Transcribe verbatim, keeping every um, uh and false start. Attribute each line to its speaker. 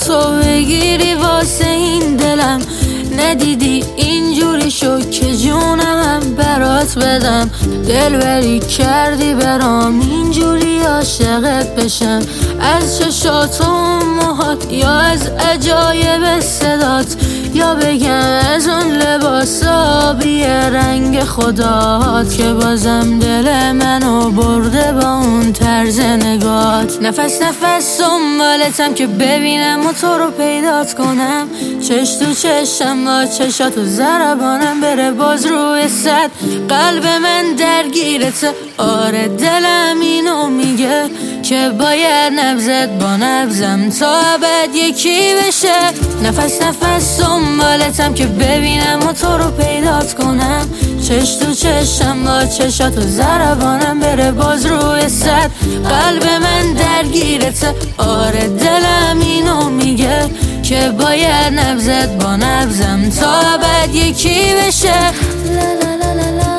Speaker 1: تو بگیری واسه این دلم. ندیدی اینجوری شد که جونم برات بدم. دلبری کردی برام اینجوری عاشقت بشم. از چشاتون موهات یا از عجایب صدات، یا بگم از اون لباس آبی رنگ خدات که بازم دل منو برده با اون طرز نگات. نفس نفس دنبالتم که ببینم و تو رو پیدات کنم. چش تو چشم با چشاتو ضربانم بره باز روی صد. قلب من درگیرته، آره دلم اینو میگه که باید نبضت با نبضم تا ابد یکی بشه. نفس نفس دنبالتم که ببینم و تو رو پیدات کنم. چش تو چشم با چشاتو ضربانم بره باز روی صد. قلب من درگیرته، آره دلم اینو میگه که باید نبضت با نبضم تا ابد یکی بشه. لا لا لا لا لا.